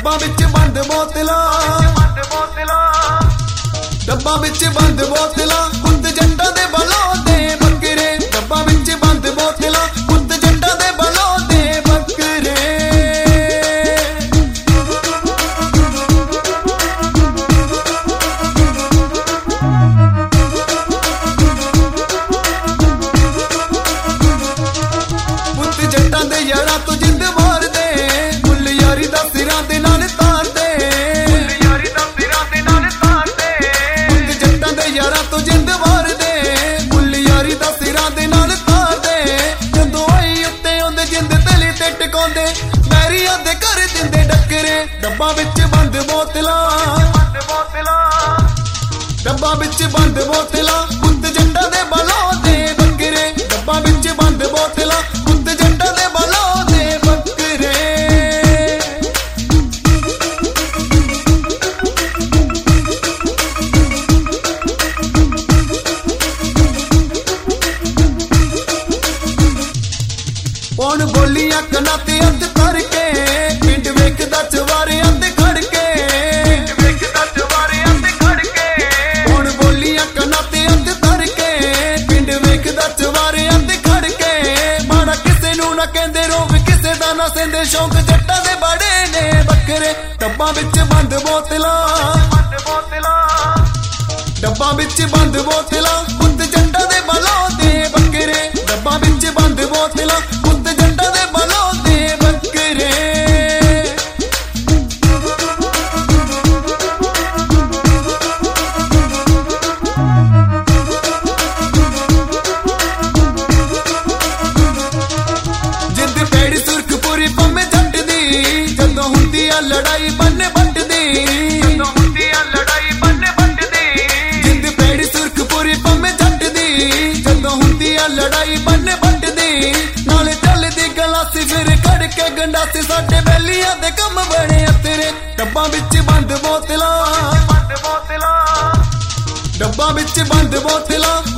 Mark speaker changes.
Speaker 1: ਡੱਬਾ ਵਿੱਚ ਬੰਦ ਬੋਤਲਾਂ, ਡੱਬਾ ਵਿੱਚ ਬੰਦ ਬੋਤਲਾਂ, ਪੁੱਤ ਜੱਟਾਂ ਦੇ ਬਲੌਂਦੇ ਬੱਕਰੇ। ਡੱਬਾ ਵਿੱਚ ਬੰਦ ਬੋਤਲਾਂ, ਪੁੱਤ ਜੱਟਾਂ ਦੇ ਬਲੌਂਦੇ ਬੱਕਰੇ। ਪੁੱਤ ਜੱਟਾਂ ਦੇ ਯਾਰਾਂ ਤੋਂ ਜਿੰਦ ਮਾਰਦੇ, ਮੁੱਲ ਯਾਰੀ ਦਾ ਸਿਰਾਂ ਦੇ ਨਾਲ ਤਾਰਦੇ। ਯਾਰਾਂ ਤੋਂ ਜਿੰਦ ਮਾਰਦੇ, ਮੁੱਲ ਯਾਰੀ ਦਾ ਸਿਰਾਂ ਦੇ ਨਾਲ ਤਾਰਦੇ। ਜਦੋਂ ਆਈ ਉੱਤੇ ਆਉਂਦੇ ਜਿੰਦ ਤਲੀ ਤੇ ਟਿਕਾਉਂਦੇ, ਮੈਰੀਆਂ ਦੇ ਘਰ ਦਿੰਦੇ ਡੱਕਰੇ। ਡੱਬਾ ਵਿੱਚ ਬੰਦ ਬੋਤਲਾਂ, ਡੱਬਾ ਵਿੱਚ ਬੰਦ ਬੋਤਲਾਂ, ਪੁੱਤ ਜੱਟਾਂ ਦੇ ਬਲੌਂਦੇ ਬੱਕਰੇ। ਡੱਬਾ ਵਿੱਚ ਬੰਦ ਬੋਤਲਾਂ, ਪੁੱਤ ਜੱਟਾਂ ਦੇ ਬਲੌਂਦੇ ਬੱਕਰੇ। ਹੁਣ ਬੋਲੀਆਂ ਕੰਨਾਂ ਤੇ ਹੱਥ ਧਰ ਕੇ, ਪਿੰਡ ਵੇਖਦਾ ਚਵਾਰਿਆਂ ਤੇ ਖੜ ਕੇ। ਹੁਣ ਬੋਲੀਆਂ ਕੰਨਾਂ ਤੇ ਹੱਥ ਧਰ ਕੇ, ਪਿੰਡ ਵੇਖਦਾ ਚਵਾਰਿਆਂ ਤੇ ਖੜ ਕੇ। ਮਾੜਾ ਕਿਸੇ ਨੂੰ ਨਾ ਕਹਿੰਦੇ, ਰੋਵ ਕਿਸੇ ਦਾ ਨਾ ਸਹਿੰਦੇ, ਸ਼ੌਂਕ ਜੱਟਾਂ ਦੇ ਬੜੇ ਨੇ ਬੱਕਰੇ। ਡੱਬਾ ਵਿੱਚ ਬੰਦ ਬੋਤਲਾਂ, ਡੱਬਾ ਵਿੱਚ ਬੰਦ ਬੋਤਲਾਂ, ਪੁੱਤ ਜੱਟਾਂ ਦੇ ਬਲੌਂਦੇ ਬੱਕਰੇ। ਡੱਬਾ ਵਿੱਚ ਬੰਦ ਬੋਤਲਾਂ, ਪੁੱਤ ਜੱਟਾਂ ਦੇ ਬਲੌਂਦੇ ਬੱਕਰੇ। ਜਿੰਦ ਪੈੜ ਸੁਰਖਪੁਰੀ ਪੰਮੇ ਜੱਟ ਦੀ, ਜਦੋਂ ਹੁੰਦੀ ਆ ਲੜਾਈ ਬੰਨ ਵੱਟਦੀ। ਲੜਾਈ ਬੰਨ ਵੱਟਦੀ, ਨਾਲੇ ਚੱਲਦੀ ਗਲਾਸੀ, ਫਿਰ ਖੜ ਕੇ ਗੰਡਾਸੀ। ਸਾਡੇ ਬੈਲੀਆਂ ਦੇ ਕੰਮ ਬਣੇ ਤੇਰੇ। ਡੱਬਾ ਵਿੱਚ ਬੰਦ ਬੋਤਲਾਂ, ਡੱਬਾ ਵਿੱਚ ਬੰਦ ਬੋਤਲਾਂ,